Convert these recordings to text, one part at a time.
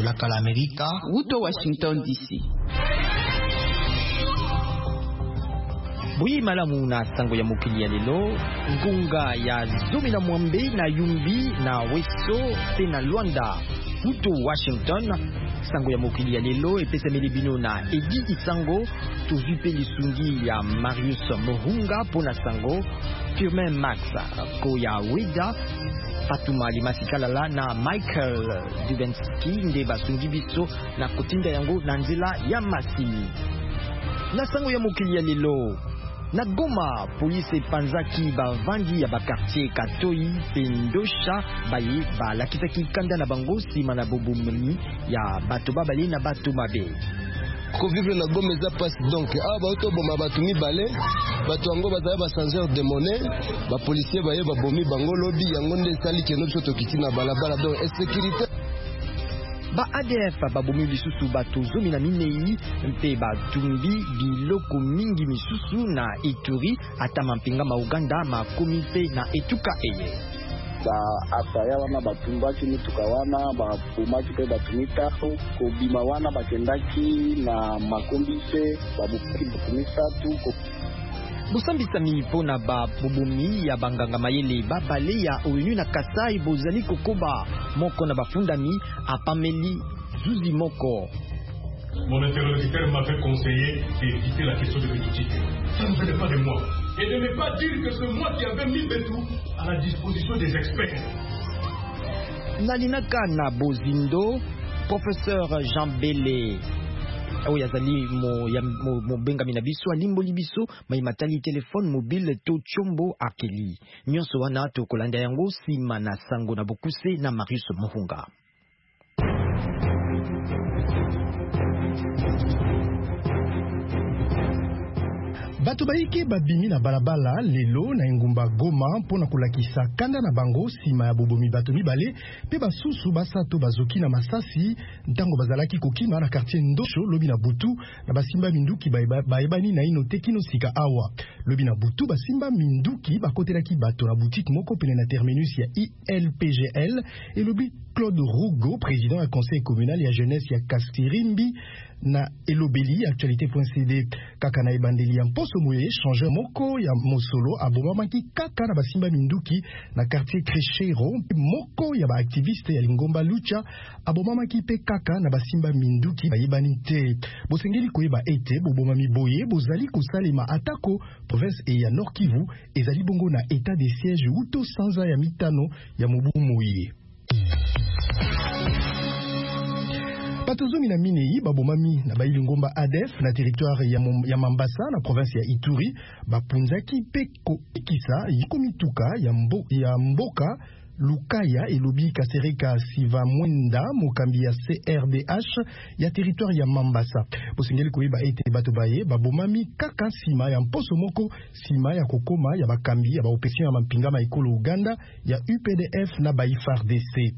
Laka la Amerika, Uto Washington DC. Bui malamu na sango ya mukili ya lelo, ngunga ya Zumi na Mwambe na Yumbi na Weso pe na Luanda. Uto Washington, sango ya mukili ya lelo epesa melibino na Edi Isango, tuzupe lisungi ya Marius Mohunga pona sango, Firmin Max ko ya Weda, Fatuma Limasikalala na Michael Dubensky nde basungi biso na kotinda yango na nzela ya masini. Na sango ya mukili ya lelo, na Goma, police panzaki bavandi ya bakartier Katoi Pendosha baye balakisaki kanda na bango sima na bobomeli ya bato babali na bato mabe. Ko vivre na Goma eza passe donc bato boma bato mibale bato yango bazala ba changeur de monnaie ba policier baye babomi bango lobi yango nde sali keno biso tokiti na balabala donc insécurité. Ba ADF babomi lisusu bato zomi na minei mpe batumbi biloko mingi misusu na Ituri ata mampinga ma Uganda makomi mpe na etuka eye. Ba asaya wana batumbaki mituka wana bapumaki mpe batumita kobima wana bakendaki na makombise babukaki batumisatu Busambisami pona ba bobomi ya banganga mayele babale ya ONU na Kasai bozali kokoba moko na bafundami apameli zuzi moko. Mon interlocuteur m'avait conseillé d'éviter la question de politique. Ça ne venait pas de moi. Et de ne pas dire que c'est moi qui avais mis Betou à la disposition des experts. Nalinaka na Bozindo, professeur Jean Bélé. Oyo azali mo bengami na biso alimboli biso mai matali telefone mobile to chombo akeli. Nyonso wana to kolanda yango sima na sango na bokuse na Marius Mohunga. Bato baike babimi na balabala lelo na engumba Goma mpona kolakisa kanda na bango sima ya bobomi bato mibale pe basusu basato bazoki na masasi ntango bazalaki kokima na quartier Ndosho lobi na butu na basimba minduki baebani na ino tekino sika awa lobi na butu basimba minduki bakotelaki bato na boutique moko pene na terminus ya ILPGL et lobi Claude Rougo, président du conseil communal ya jeunesse ya Kastirimbi na elobeli actualité.cd kaka na ebandeli ya mposo moye changeur moko ya mosolo abomamaki kaka na basimba minduki na quartier Krechero moko ya ba activiste ya Lingomba Lucha abomamaki pe kaka na basimba minduki bayebani te bosengeli koyeba ete bobomami boye bozali kosalema atako province e ya Nord Kivu ezali bongo na état de siège uto sanza ya mitano ya mobu moye. Batozumi na minei babomami na bailingomba ADF na territoire ya Mambasa na province ya Ituri bapunzaki peko ikisa yikomituka ya mboka Lukaya elobi Kasereka Siva Mwenda mokambi ya CRDH ya territoire ya Mambasa. Bosengeli koyeba ete bato baye babomami kaka sima ya mposo moko sima ya kokoma ya bakambi ya baopession ya mampingama ekolo Uganda ya UPDF na FARDC.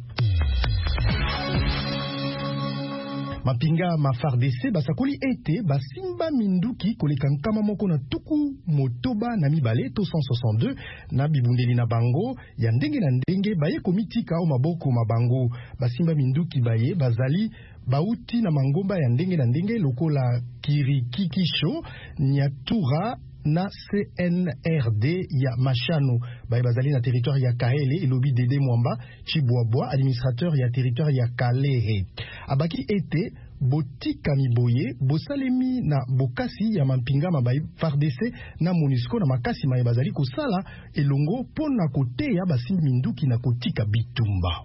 Mapinga ma FARDC basakoli ete basimba minduki koleka nkama moko na tuku motoba na mibale to 162 na bibundeli na bango ya ndenge na ndenge baye komitika o maboko mabango basimba minduki baye bazali bauti na mangomba ya ndenge na ndenge lokola Kirikikisho Nyatura na CNRD ya Machano baye bazali na territoire ya Kahele elobi Dede Mwamba Chibwabwa administrateur ya territoire ya Kalehe abaki ete botika miboye bosalemi na bokasi ya mampinga mabaye FARDC na MONUSCO na makasi maye bazali kosala elongo pona koteya basimbi minduki na kotika bitumba.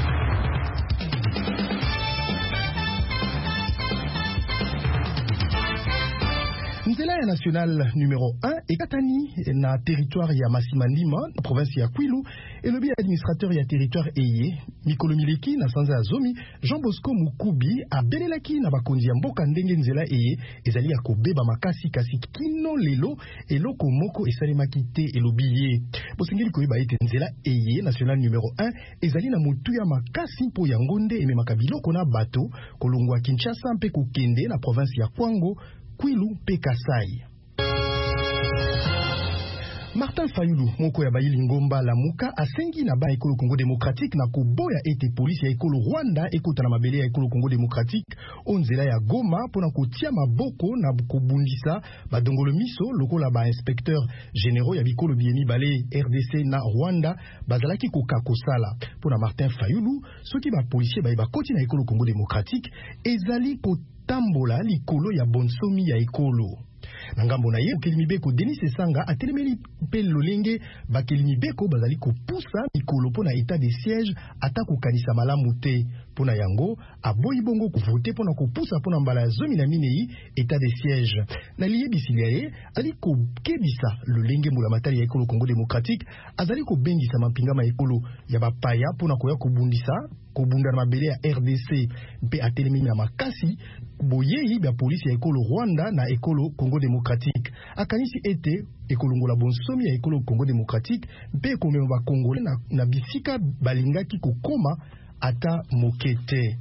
Nzela ya national numéro 1 ekatani na territoire ya Masimandima na province ya Kwilu elobi administrateur ya territoire eye Mikolo Mileki na sanza ya zomi Jean Bosco Mukubi abelelaki na bakonzi ya mboka ndenge nzela eye ezali ya kobeba makasi kasi kino lelo eloko moko esalemaki te elobi ye bosengeli koyeba ete nzela eye national numéro 1 ezali na motu ya makasi mpo yango nde ememaka biloko na bato kolongwa Kinshasa mpe kokende na province ya Kwango Kwilu pe Kasai. Martin Fayulu moko ya bayili ngomba lamuka asengi na ba ekolo Congo démocratique na koboya ete polisi ya ekolo Rwanda ekota na mabele ya ekolo Congo démocratique onzela ya Goma pona kotia maboko na kobundisa badongolo miso lokola ba inspecteur généraux ya bikolo bieni bale RDC na Rwanda bazalaki koka kosala pona Martin Fayulu soki ba policier ba koti na ekolo Congo démocratique ezali kotambola likolo ya bonsomi ya ekolo. Nangambo na ye Kelimibeko Denis Esanga atelemeli pe lolenge ba Kelimibeko bazali kopusa mikolo pona état de siège ata kokanisa malamu te pona yango aboyi bongo kuvote pona kopusa pona mbala ya zomi na minei état de siège na liye bisiliaye ali kokebisa lolenge mula matali ya ekolo Congo démocratique azali kobengisa mampinga ma ekolo ya bapaya pona koya kobundisa kobunda na mabele ya RDC mpe atelemi na makasi boyeyi bya polisi ya ekolo Rwanda na ekolo Congo démocratique akanisi ete ekolongola bonsomi ya ekolo Congo démocratique mpe komema ba Congolais na bisika balingaki kokoma ata mokete.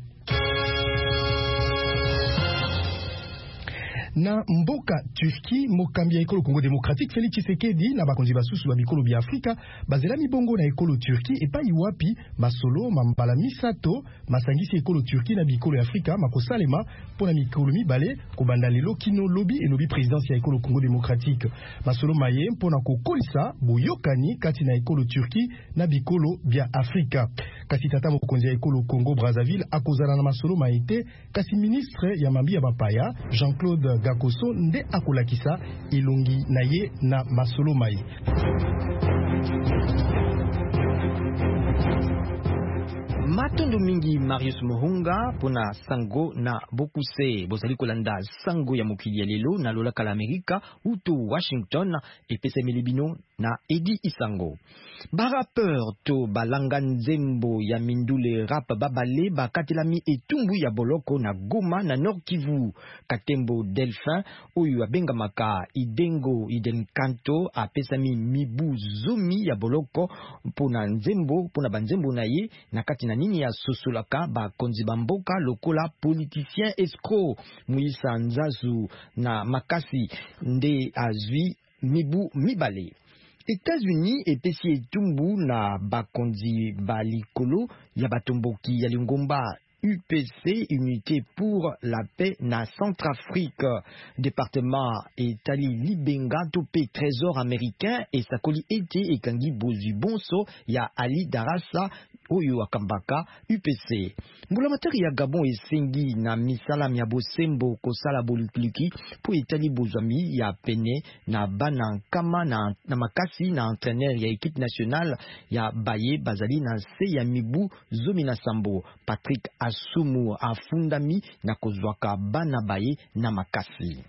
Na mboka Turki mokambi ya ekolo Congo démocratique Félix Tshisekedi na bakonzi basusu ba bikolo bya Afrika bazela mibongo na ekolo Turki epai wapi masolo mambala misato masangisi ekolo Turki na bikolo ya Afrika makosalema pona mikolo mibale kobanda lelo kino lobi enobi présidence ya ekolo Congo démocratique masolo maye pona kokolisa boyokani kati na ekolo Turki na bikolo bya Afrika kasi tata mokonzi ya ekolo Congo Brazzaville akozala na masolo maite kasi ministre ya mambi ya bapaya Jean-Claude Gakoso nde akolakisa elongi na ye na masolo mai. Matondo mingi Marius Mohunga pona sango na bokuse bozali kolanda sango ya mokili ya lelo na lola kala Amerika uto Washington epesa milibino na Edi Isango. Barapeur to balanga nzembo ya mindule rap babale bakatelami etumbu ya boloko na Goma na Nord Kivu. Katembo Delphin oyo abengamaka Idenkanto apesami mibu zumi ya boloko pona banzembo na ye na kati na nini ya sosolaka bakonzi bamboka lokola politicien escroc Moïse Nzazu na makasi nde azwi mibu mibale. États-Unis epesi etumbu na bakonzi balikolo ya batomboki ya lingomba UPC, Unité pour la paix na Centrafrique, département Etali Libenga topé trésor américain et sakoli ete ekangi bozwi bonso ya Ali Darassa oyo akambaka UPC. Mbula matari ya Gabon esengi na misala ya bosembo kosala bolukuluki po Etali bozwami ya pene na bana kama na makasi na entraîneur ya équipe nationale ya Baye bazali na se ya mibu zomi na sambo Patrick Asumu afundami na kozwaka bana Baye na makasi.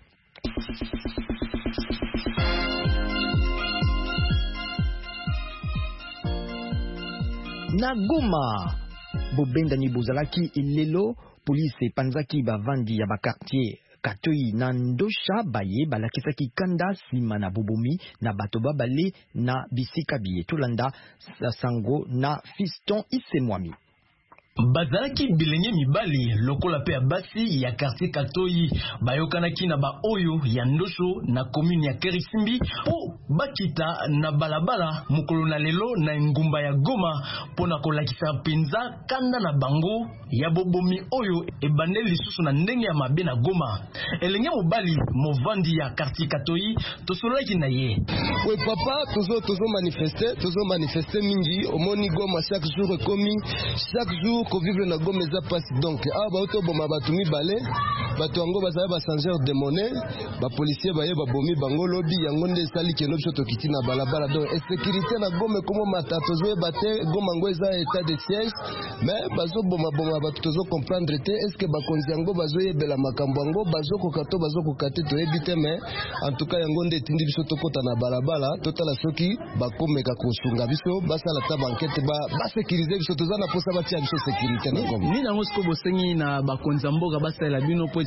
Na Goma bobenda ni bozalaki ilelo police panzaki bavandi ya bakartier Katoi na Ndosha Baye balakisaki kanda sima na bobomi na bato babale na bisika biye tolanda sango na Fiston Isemwami. Bazalaki bilenye mibali lokola pe ya basi ya quartier Katoi bayokanaki na ba oyo ya Ndosho na commune ya Kerisimbi po bakita na balabala mokolo na lelo na ngumba ya Goma pona kolakisa penza kanda na bango ya bobomi oyo ebande lisusu na ndenge ya mabe na Goma. Elenge mobali movandi ya quartier Katoi tosolaki na ye. Oui papa tozo manifester mingi omoni Goma chaque jour komi chaque jour ko vivre na Goma za passe donc ba auto boma batu mibale batu yango bazala ba changer de monnaie ba policier baye ba bomi bango lobi yango nde sali keno biso tokiti na balabala donc sécurité na Goma komo matato zo bate Goma ngo eza état de siège mais bazo boma batu tozo comprendre te est-ce que bakonzi yango bazo yebela makambo yango bazo kokate to ebite mais en tout cas yango nde tindi biso tokota na balabala totala soki bakomeka kosunga biso basala ta banquette ba sécuriser biso tozana posa batia biso sécurité na Goma. Ni na ngosko bosengi na bakonza mboka basala bino po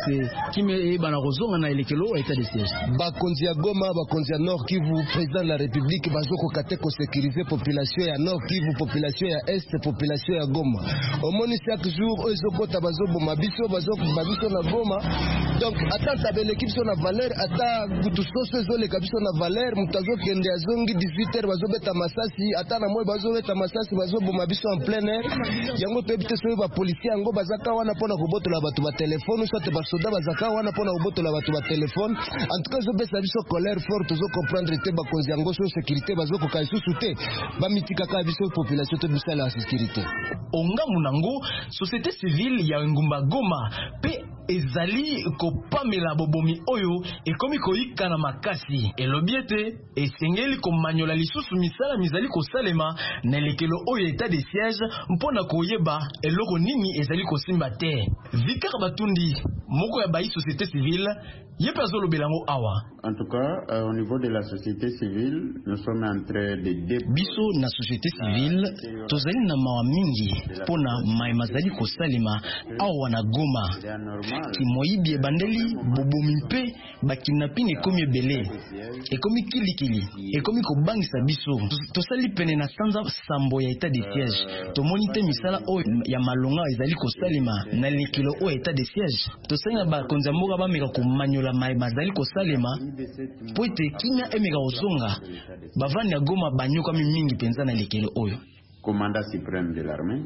se kime bana rozonga na elekelo état de siège. Bakonzi ya Goma, bakonzi ya Nord Kivu, président de la République bazoko kate ko sécuriser population ya Nord Kivu, population ya Est, population ya Goma. Omoni chaque jour ezokota bazobo mabiso babiso na Goma. Donc atanta belle équipe sur la valeur ata kutu soso ezole kabiso na valeur mutazo kende azongi 18h bazobeta masasi ata na moyo bazobeta masasi bazobo mabiso en plein air. Yango pebite so ba policier yango bazaka wana pona kobotola batu ba téléphone soit ba soda bazaka wana pona kobotola batu ba téléphone. En tout cas zo besa biso colère forte zo comprendre te ba konzi yango so sécurité bazoko ka isusu te ba mitika ka biso population te bisa la sécurité. Onga munango société civile ya ngumba Goma pe ezali kopamela bobomi oyo ekomi koyika na makasi elobiete esengeli komanyola lisusu misala mizali kosalema na lekelo oyo état de siège mpona koyeba eloko nini ezali kosimba te. Vikar Batundi moko ya bai société civile yepa zolo belango awa. En tout cas, au niveau de la société civile, nous sommes en train de biso na société civile tozali na mawa mingi pona maimazali kosalema awa na Goma. Kimoyibi ebandeli bobomi mpe bakinapi ekomi ebele ekomi kilikili ekomi kobangisa biso tosali pene na sanza sambo ya état de siège tomoni te misala oyo ya malonga ezali kosalema na lekilo oyo état de siège tosali na bakonzi ya mboka bameka komanyola bazali kosalema po ete kimia emeka ozonga bavandi ya Goma banyokami mingi penza na lekilo oyo. Commandant suprême de l'armée.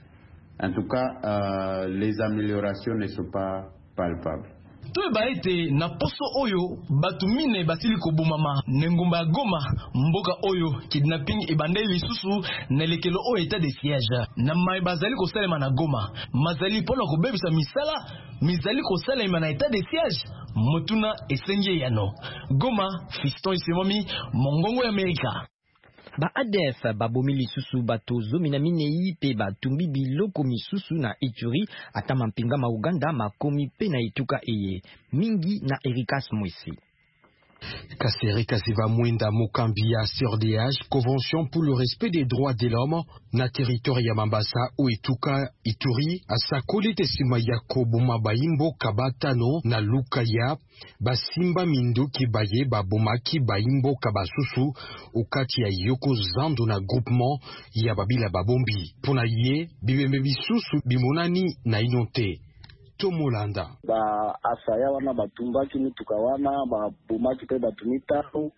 En tout cas, les améliorations ne sont pas palpables. Toe baete na poso oyo batumine basili kobomama nengumba Goma mboka oyo kidnapping ebandeli lisusu na lekelo oyo état de siège na mai bazali kosalema na Goma mazali pona kobebisa misala mizali kosalema na état de siège motuna esengi yano Goma Fiston Isemomi mongongo ya Amerika. Ba ADF babomi lisusu bato zomi na minei pe batumbi biloko misusu na Ituri ata mampinga ma Uganda makomi pe na ituka eye mingi na Erikas Mwesi. Kasere Kasiva Mwenda Mokambi ya CRDH, Convention pour le respect des droits de l'homme na territoire ya Mambasa ou Etuka Ituri asakoli tesima ya koboma baimbo kabatano na Lukaya basimba minduki baye babomaki baimbo kabasusu ukati ya yoko zando na groupement ya babila babombi pona ye bibembe bisusu bimonani na inonte. Tomolanda ba asaya wana batumbaki mituka wana babomaki pe batumitaho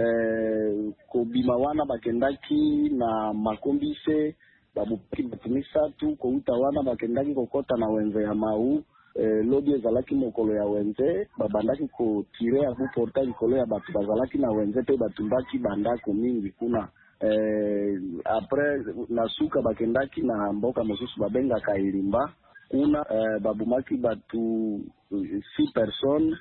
kobima wana bakendaki na makombise babupaki batumisatu kouta wana bakendaki kokota na wenze ya mau lobi ezalaki mokolo ya wenze babandaki kotire ya buporta likolo ya batu bazalaki na wenze pe batumbaki bandako mingi kuna apres nasuka bakendaki na mboka mosusu babengaka Ilimba kuna babumaki batu 6 personnes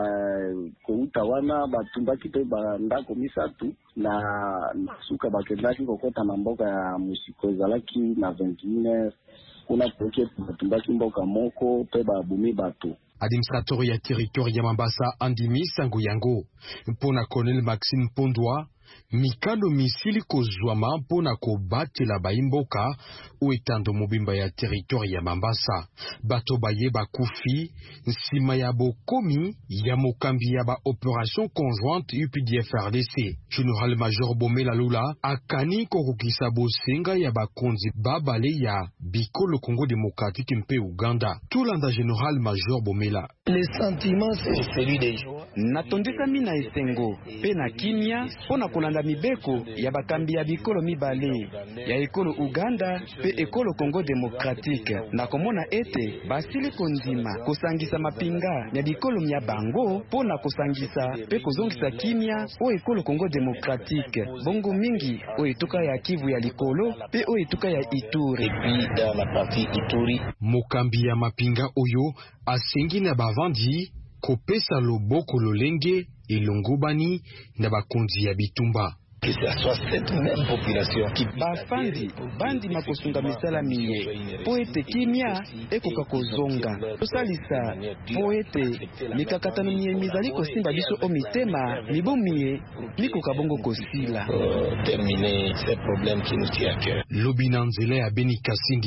kouta wana batumbaki pe bandako misatu na suka bakendaki kokota na mboka ya musiko ezalaki na 21 kuna poke batumbaki mboka moko pe babumi batu. Administrateur ya territoire ya Mambasa andimi sango yango mpona Colonel Maxime Pondwa mikano misili kozwama mpona kobatela baimboka uitando mobimba ya territoire ya Mambasa bato baye bakufi nsima ya bokomi ya mokambi ya ba opération conjointe UPDF RDC. Général Major Bomela Lula akani kokokisa bosenga ya bakonzi babale ya bikolo Congo démocratique mpe Uganda. Tulanda Général Major Bomela. Les sentiments c'est celui des joie. Natondisa mina esengo pe na kimia pona kolanda mibeko ya bakambi ya bikolo mibale ya ekolo Uganda pe ekolo Congo démocratique na komona ete basili kondima kosangisa mapinga ya bikolo mya bango pona kosangisa pe kozongisa kimia o ekolo Congo démocratique bongo mingi o etuka ya Kivu ya likolo pe o etuka ya Ituri et puis dans la partie Ituri mokambi ya mapinga oyo asengi na bavandi kopesa loboko lolenge elongobani na bakonzi ya bitumba. Que ce soit cette même population qui bafandi bandi makosunga misala miye poete kimia ekoka kozonga tosalisa poete mikakatano miye mizali kosimba biso o mitema mibomiye mikoka bongo kosila terminer ces problèmes qui nous tient à cœur. Lobina nzela ya Beni Kasindi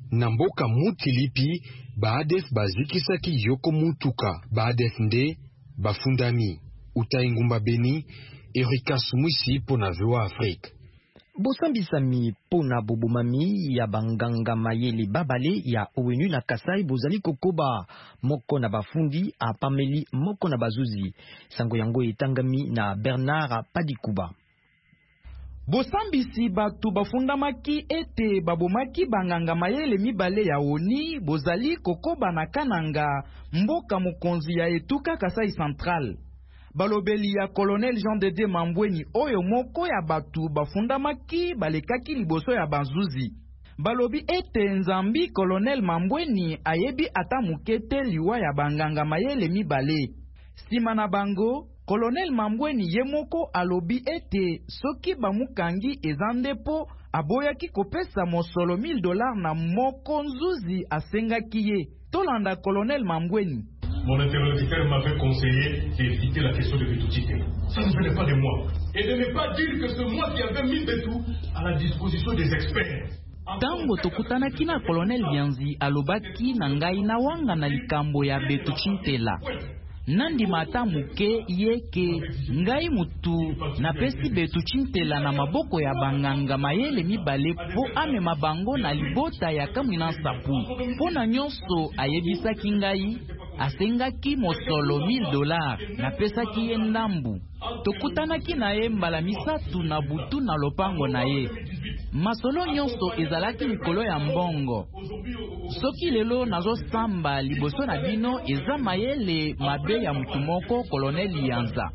na mboka Mutilipi baadef bazikisaki yoko mutuka baadef nde bafundami utaingumba Beni Erika Sumwisi pona VOA Afrique. Bosambisami pona bobomami ya banganga mayele babale ya ONU na Kasai bozali kokoba moko na bafundi apameli moko na bazuzi. Sango yango etangami na Bernard Padikuba. Bosambisi batu bafundamaki ete babomaki banganga mayele mibale ya ONU bozali kokoba na kananga mboka mokonzi ya etuka Kasai Central. Balobeli ya Colonel Jean Dede Mambweni oyo moko ya batu bafundamaki balekaki liboso ya banzuzi. Balobi ete nzambi Colonel Mambweni ayebi ata mukete liwa ya banganga mayele mibale. Sima na bango, Colonel Mambweni ye moko alobi ete soki bamukangi ezandepo aboyaki kopesa mosolo $1000 na moko nzuzi asengaki ye. Tolanda Colonel Mambweni. Mon interlocuteur m'avait conseillé d'éviter la question de Bétoutique. Ça ne venait pas de moi. Et de ne pas dire que c'est moi qui avais mis Bétou à la disposition des experts. Tango tokutanaki na Colonel Bianzi alobaki na ngai na wanga na likambo ya Bétouchintela. Nandi mata muke yeke ngai mutu na pesi Bétouchintela na maboko ya banganga mayele mibale po ame mabango na libota ya kamwina sapu. Pona nyonso ayebisaki ngai asengaki mosolo $1000 na pesaki ye ndambu. Tokutanaki na ye mbala misatu na butu na lopango na ye. Masolo nyonso ezalaki likolo ya mbongo. Soki lelo nazo samba liboso na bino eza mayele mabe ya mutu moko Colonel Yanza.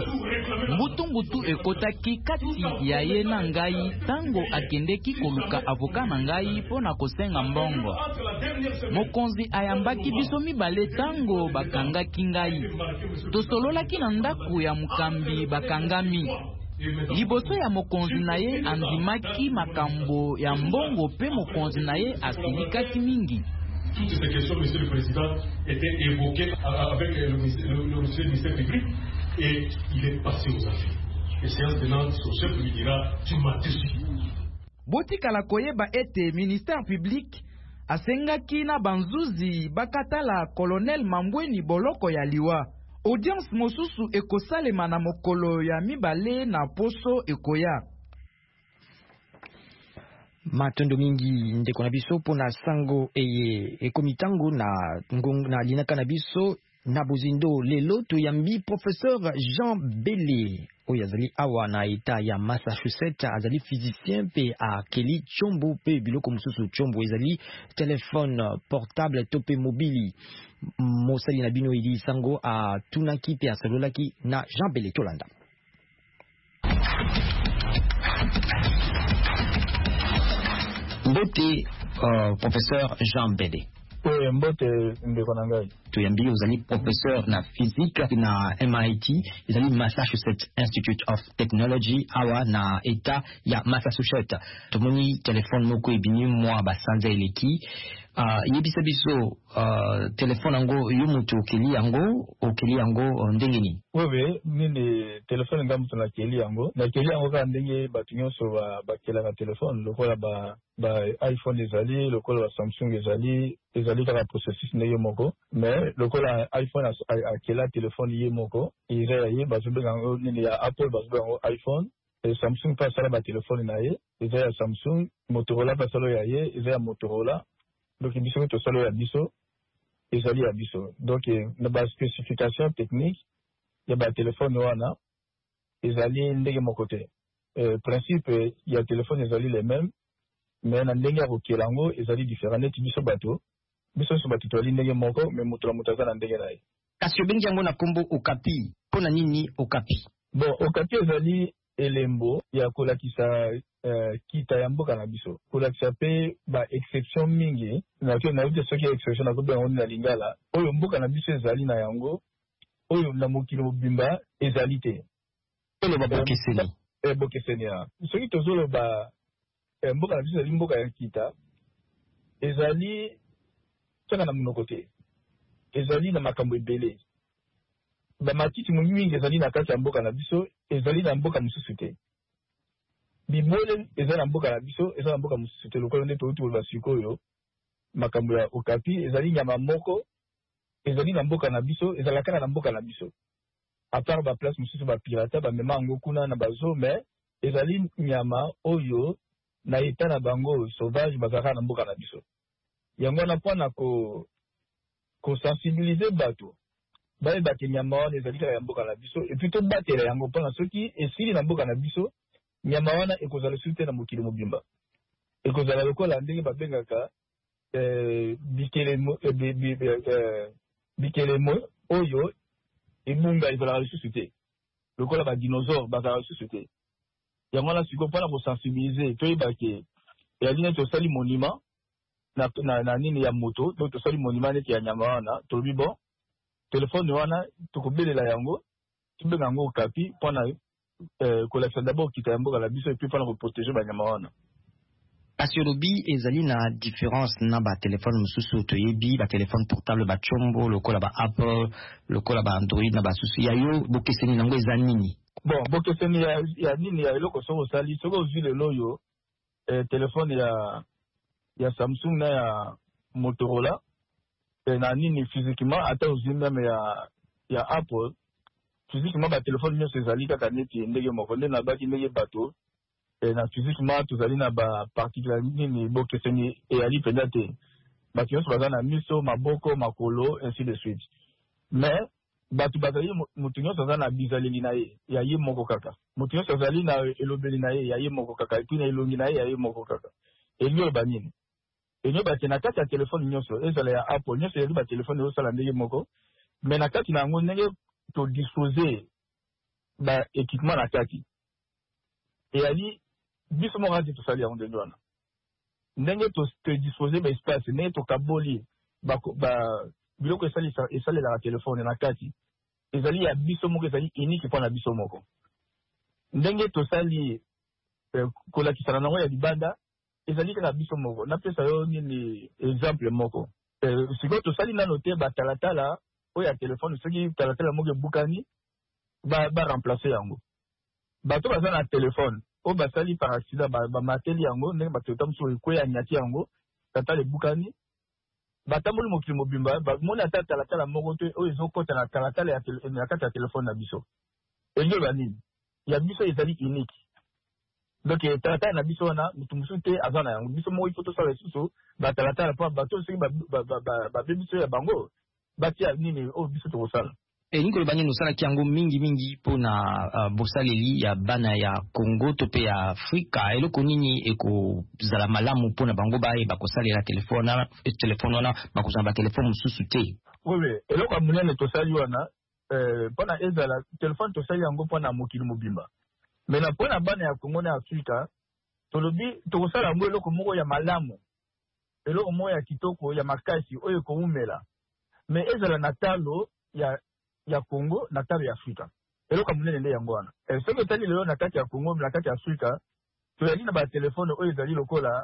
Mbutu ekotaki kati ya ye na ngai tango akendeki koluka avoka na ngai pona kosenga mbongo. Mokonzi ayambaki biso mibale tango bakangaki ngai. Tosololaki na ndaku ya mukambi bakangami. Liboso ya mokonzi na ye andimaki makambo ya mbongo pe mokonzi na ye asilikaki mingi. Toutes ces questions, Monsieur le Président, étaient évoquées avec le ministère public et il est passé aux affaires. Et séance tenante, son chef lui dira, tu m'as déçu. Botikala koyeba ete ministère public asengaki na banzuzi bakatala Colonel Mambweni boloko ya liwa. Audience mosusu ekosalema na mokolo ya mibale na poso ekoya. Matondo mingi ndeko na biso pona sango eye ekomitango na linaka na biso na bozindo lelo toyambi professeur Jean Bele oyo azali awa na eta ya Massachusetts azali physicien pe a Kelly Chombo pe biloko mususu Chombo ezali téléphone portable to pe mobili mosali na bino ili sango a tunaki pe asololaki na Jean Bele tolanda. Mbote professeur Jean Bede. Oui, mbote ndeko na ngai. Tuyambi uzali professeur na physique na MIT, uzali Massachusetts Institute of Technology awa na eta ya Massachusetts. Tomoni telefone moko ebini mwa basanza eleki. Yebisa biso telefone yango yomutu okeli yango ndengeni. Oui, nini telefone ngamutu na keli yango ka ndenge batu nyonso bakelaka telefone lokola ba iPhone ezali lokola ba Samsung ezali kaka processus ndenge moko mais lokola iPhone akela telefone ye moko eza ye bazobenga yango nini ya Apple bazobenga yango iPhone et Samsung pa sala ba telefone na ye eza ya Samsung, Motorola pa sala ya ye eza ya Motorola. Donc biso to solo ya biso ezali ya biso. Donc na ba spécification technique ya ba téléphone wana ezali ndenge moko te. Principe ya téléphone ezali les mêmes mais na ndenge ya kokelango ezali différent neti biso bato so bato to ali ndenge moko mais mutu mutaza na ndenge naye. Kasi bengi yango na kombo Okapi. Pona nini Okapi? Bon, Okapi ezali elembo ya kolakisa kita ya mboka na biso. Kolakisa pe ba exception mingi na uti soki exception na kobe na lingala oyo mboka na biso ezali na yango oyo na mokili mobimba ezali te. Oyo babokeseni. Bokeseni ya. Soki tozolo ba mboka na biso ezali mboka ya kita ezali tsaka na monoko te. Ezali na makambo ebele. Ba matiti mingi ezali na kati ya mboka na biso ezali na mboka mosusu te. Bibole ezali na mboka na biso ezali na mboka mosusu te lokola nde touti ba sikoyo makambo ya Okapi ezali nyama moko ezali na mboka na biso ezalaka na mboka na biso à part ba place mosusu ba pirata ba mema ngo kuna na bazo mais ezali nyama oyo na eta na bango sauvage bazaka na mboka na biso yango na pona ko sensibiliser bato baye ba nyama wana ezali ka ya mboka na biso et plutôt batela yango pona soki esili na mboka na biso nyama wana ekozala sute na mokili mobimba ekozala lokola ndenge babengaka bikelemo oyo ebunga ezalaka lisusu te lokola badinosaure bazalaka lisusu te yango wana sikoyo mpona kosensibilize toyebake eyali neti tosali monument na nini ya moto to tosali monument neti ya nyama wana tolobi bon telefone wana tokobelela yango tobenga yango Okapi mpona kolakisa d'abord kita ya mboka na biso epuis mpona koprotege banyama wana. Kasi olobi ezali na différence na ba téléphone mususu toyebi ba téléphone portable ba chombo lokola ba Apple lokola ba Android na ba susu ya yo bokeseni nango eza nini? Bon bokeseni ya nini ya eloko soko sali soko ozwi lelo yo téléphone ya Samsung na ya Motorola na nini physiquement ata ozwi même ya Apple physiquement ba téléphone nyonso ezali kaka neti ndenge moko nde na baki ndenge bato na physiquement tozali na ba particular nini bokeseni eyali mpenza te bato nyonso baza na miso maboko makolo ainsi de suite mais bato bazali moto nyonso aza na bizaleli na ye ya ye moko kaka moto nyonso azali na elobeli na ye ya ye moko kaka epuis na elongi na ye ya ye moko kaka elingi oloba nini elingi oloba te na kati ya telefone nyonso ezala ya Apple nyonso ezali ba telefone ezosala ndenge moko mais na kati na yango ndenge todispose ba équipement na kati eyali biso moko ati tosali yango ndenge wana ndenge todispose ba espace ndenge tokaboli biloko esalelaka telefone na kati ezali ya biso moko ezali unique mpona biso moko ndenge tosali kolakisana nango ya libanda ezali kaka biso moko napesa yo nini exemple moko sikoyo tosali nano te batalatala oyo ya telefone soki talatala moko ebukani baremplace yango bato baza na telefone oyo basali par accident bamateli yango ndenge bato mosusu ekweya nyati yango tatala ebukani batamboli mokili mobimba bamoni ata talatala moko te oyo ezokota na talatala na kati ya telefone na biso elingi oloba nini ya biso ezali unique donc talatala na biso wana motu mosusu te aza na yango biso moko ifo tosala lisusu batalatala mpo bato soki babe biso ya bango batia nini oyo biso tokosala elingi oloba nini osalaki yango mingi mpona bosaleli ya bana ya Congo to mpe ya Afrika eloko nini ekozala malamu mpona bango bayeba kosalela telefone wana bakozala batelefone mosusu te? Oui, eloko ya monene tosali wana mpona ezala telefone tosali yango mpona mokili mobimba mais na mpona bana ya Congo na Afrika tolobi tokosala yango eloko moko ya malamu eloko moko ya kitoko ya makasi oyo ekoumela mais ezala na talo ya Congo na talo ya Afrika eloko monene nde yango wana soki otali lelo na kati ya Congo na kati ya Afrika toyali na batelefone oyo ezali lokola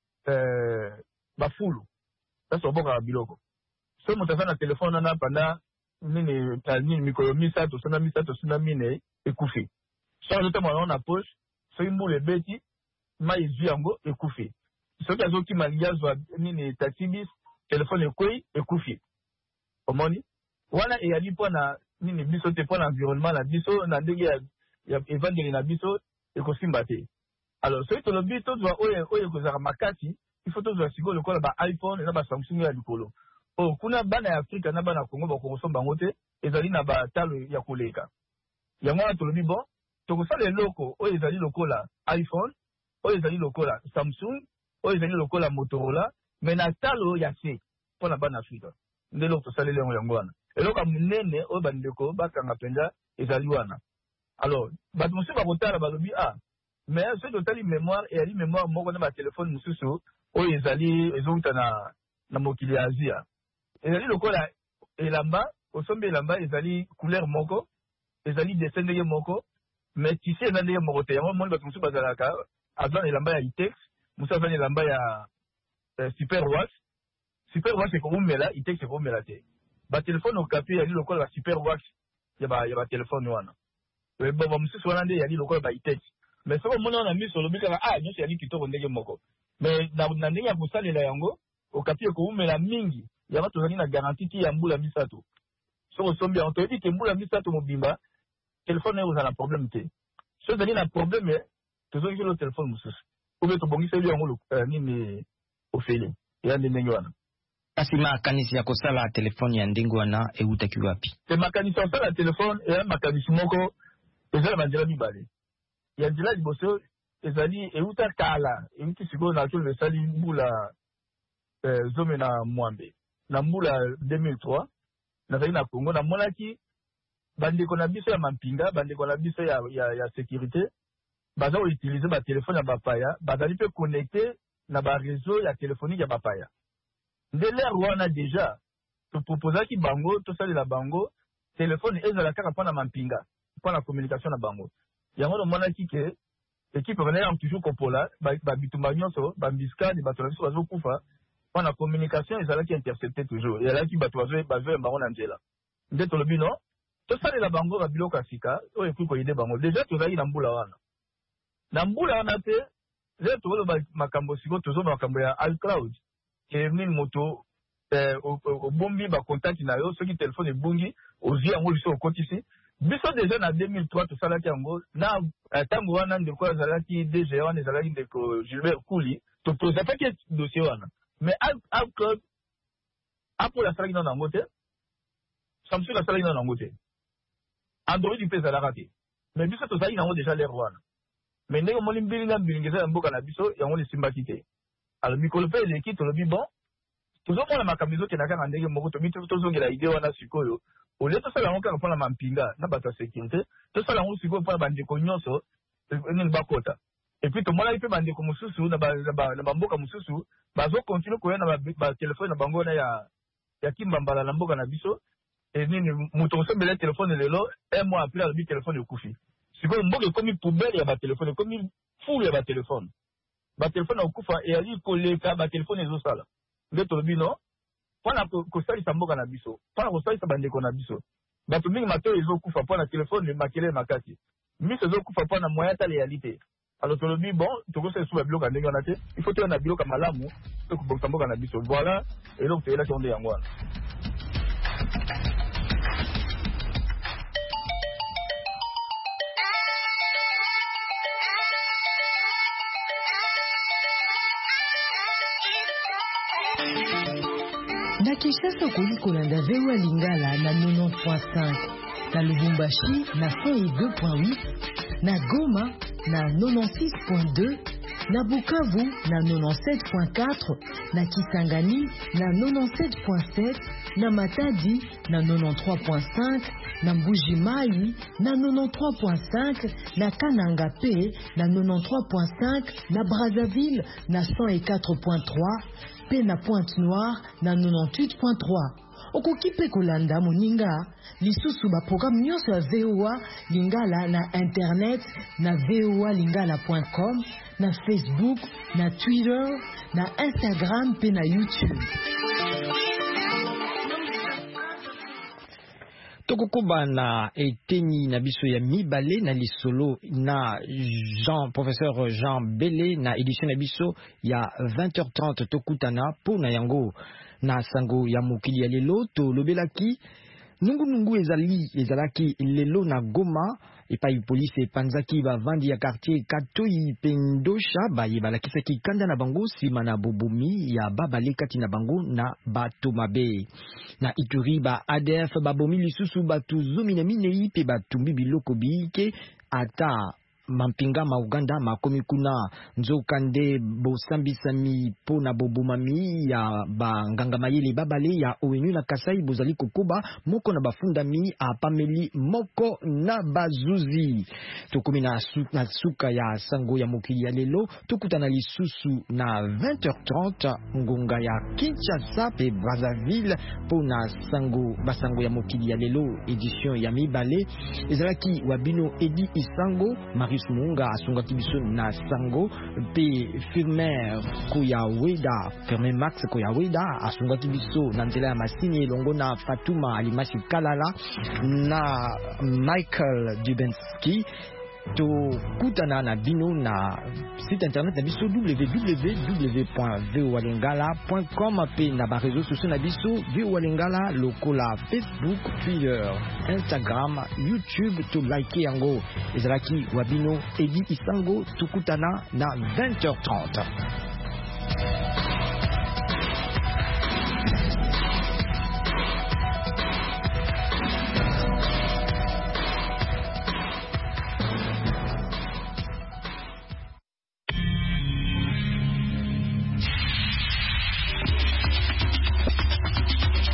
bafulu kasi obokaka biloko soki moto aza na telefone wana panda nini mikolo misato sona mine ekufi soki azotambwa nango na poche soki mbula ebeti mai ezwi yango ekufi soki azokima liazwa nini taxi bis telefone ekwei ekufi omoni wana eyali mpona nini biso te mpona environnement na biso na ndenge ya evangeli na biso ekosimba te alors soki tolobi tozwa oyo ekozala makasi ifo tozwa sikoyo lokola ba iPhone na ba Samsung ya likolo kuna bana ya Afrika na bana ya Congo bakokosomba yango te ezali na batalo ya koleka yango wana tolobi bon tokosala eloko oyo ezali lokola iPhone oyo ezali lokola Samsung oyo ezali lokola Motorola mais na talo ya se mpona bana Afrika nde eloko tosaleli yango wana eloko ya monene oyo bandeko bakanga mpenza ezali wana alors bato mosusu bakotala balobi mais soki totali mémoire eyali mémoire moko na batelefone mosusu oyo ezouta na mokili ya Asia ezali lokola elamba osombi elamba ezali couleur moko ezali dessin ndenge moko mais tisi eza ndenge moko te yango moni bato mosusu bazalaka aza na elamba ya Itex mosusu aza na elamba ya Super Wax ekoumela Itex ekoumela te batelefone Okapi yali lokola ba Super Wax ya batelefone wana mosusu wana nde yali lokola ba Itex mais soki omoni wana miso olobi kaka nyonso yali kitoko ndenge moko mais na ndenge ya kosalela yango okapi koumela mingi ya bato zali na garantie ti ya mbula misato soko sombi on te dit que mbula misato mobimba téléphone est na problème te so zali na problème tozongi le téléphone mususu obe to bongisa li yango nini ofele ya ndenge wana kasi makanisi ya kosala telefone ya ndenge wana eutaki wapi te makanisi ya kosala telefone ya makanisi moko ezala banzela mibale ya nzela liboso ezali euta kala euti sikoyo na kilo esali mbula zome na mwambe na mbula 2003 nazali na Congo namonaki bandeko na biso ya mampinga bandeko na biso ya sécurité baza koutilize batelefone ya bapaya bazali mpe connecté na bareseau ya téléphonique ya bapaya nde lere wana déjà topropozaki bango tosalela bango telefone ezala kaka mpona mampinga mpona communication na bango yango namonaki ke équipe banayaka toujours kopola babitumba nyonso bambiskade bato na biso bazokufa mpona communication ezalaki intercepté toujours ezalaki bato bazoyeba bango na nzela nde tolobi no tosalela bango babiloko ya sika oyo ekoki koyede bango déjà tozalaki na mbula wana te lelo tozoloba makambo sikoyo tozoba makambo ya alcloud nini moto obombi bakontakti na yo soki telefone ebungi ozwi yango liso okotisi biso déjà na 2003 tosalaki yango na ntango wana ndeko azalaki DG wana ezalaki ndeko Gilbert Kuli tozapaki dossier wana mais alcloud apple asalaki nano yango te Samsung asalaki nano yango te Android mpe ezalaka te mais biso tozalaki nango déjà lere wana mais ndenge omoni mbilinga eza ya mboka na biso yango lesimbaki te alors mikolo mpe eleki tolobi bon tozomona makambo ezokenda kaka ndenge moko tozongela ide wana sikoyo olie tosala yango kaka mpona mampinga na bato ya sécurité tosala yango sikoyo mpona bandeko nyonso nini bakota epuis tomonaki mpe bandeko mosusu na bamboka mosusu bazokontinue koya na batelefone na bango wana ya kimbambala na mboka na biso nini moto kosombela telefone lelo un mois après alobi telefone ekufi sikoyo mboka ekomi poubele ya batelefone ekomi fulu ya batelefone okufa eyali koleka batelefone ezosala nde tolobi no mpona kosalisa mboka na biso mpona kosalisa bandeko na biso bato mingi matoi ezokufa mpona telefone makelele makasi miso ezokufa mpona moya ta réalité alors tolobi bon tokosala esu babiloko ya ndenge wana te il faut toya na biloko malamu to kobongisa mboka na biso voilà eloko toyelaki onde yango wana na Kinshasa okoli kolanda VOA Lingala na 90.5 na Lubumbashi na 102.8 na Goma na 96.2 na Bukavu na 97.4 na Kisangani na 97.7 na Matadi na 93.5 na Mbuji-Mayi na 93.5 na Kananga P na 93.5 na Brazzaville na 104.3 pe na Pointe-Noire na 98.3. Okoki pe kolanda moninga lisusu ba programme nyonso ya VOA Lingala na internet na voalingala.com, na Facebook, na Twitter, na Instagram pe na YouTube. tokokuba na eteni na biso ya mibale na lisolo na professeur Jean Bele na édition na biso ya 20h30 tokutana po na yango na sango ya mokili ya lelo tolobelaki nungu ezalaki lelo na Goma epai police epanzaki bavandi ya quartier Katoi Pendosha balakisaki kanda na bango sima na bobomi ya babale kati na bango na bato mabe na Ituri ADF babomi lisusu batu zomi na minei pe batumbi biloko bike ata mampinga ma Uganda makomi kuna nzokande bosambisami po na bobomami ya banganga mayele babale ya ONU na Kasai bozali kokoba moko na bafundami apameli moko na bazuzi tokomi na suka ya sango ya mokili ya lelo tokutana lisusu na 20h30 ngonga ya Kinshasa pe Brazzaville po na basango ya mokili ya lelo édition ya mibale ezalaki wabino Edi Isango Munga asungaki biso na sango pe Firmer Max Koyaweda asungaki biso na nzela ya masini elongo na Fatuma Alimasi Kalala na Michael Dubenski tokutana na bino na site internet na biso www.voalingala.com pe na ba réseaux sociaux na biso VOA Lingala lokola Facebook, Twitter, Instagram, YouTube to like yango ezalaki wabino Edi Isango tokutana na 20h30.